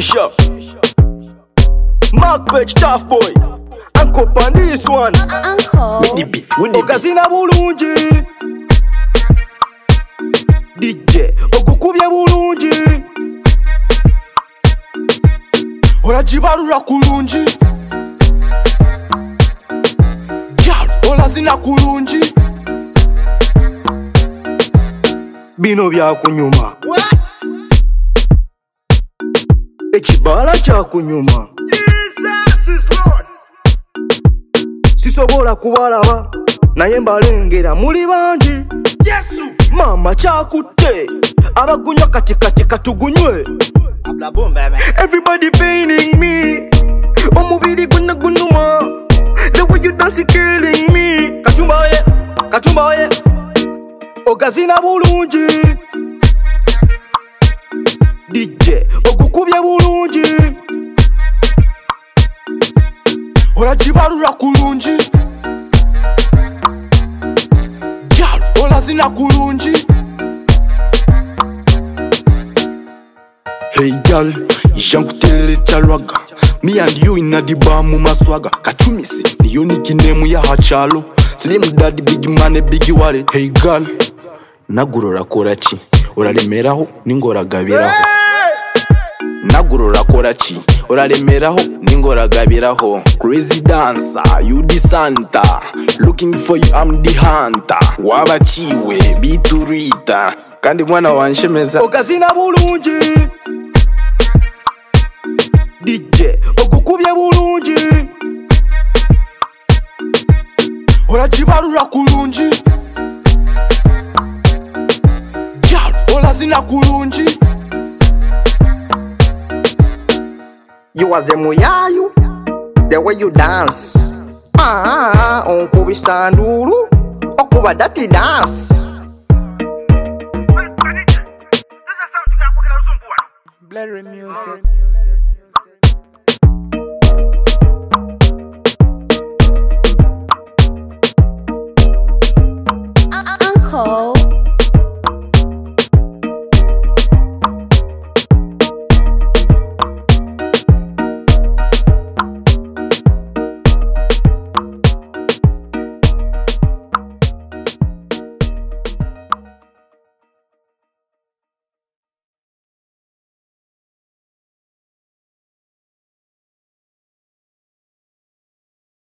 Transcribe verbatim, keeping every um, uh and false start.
Shisha Mark Page Tough Boy Uncle on this one Uncle with the beat, with the beat Ogazina bulungi D J ogukubye bulungi Olajibarura kulungi Gyal olazina kulungi Bino byakunyuma Ekibala kyakunyuma Jesus is Lord. Sisobola kubalaba naye mbalengera muli bangi Yesu Mama kyakutte abagunywa kati kati katugunywe Everybody paining me Omubiri guna gunuma The way you dance is killing me Katumba oye, Katumba oye Ogazina bulungi D J ogukubye bulungi Olajibarura kulungi Gyal olazina kulungi Hey girl, Jankutele chalwaga Me and you in a diba mu maswaga Kachumisi, niyo nickname ya hachalo Slim daddy big man big wale Hey girl, nagurora korachi Oralemeraho ningoragabiraho Nagurora korachi Oralemeraho ningoragabiraho Crazy dancer, you the Santa Looking for you, I'm the hunter Wabachiwe, biturita Kandi mwana wanshemeza Ogazina bulungi D J ogukubye bulungi Olajibarura kulungi Gyal olazina kulungi You was a muyayu The way you dance Ah, onkubisa nduru Okuba dati dance Blurry music.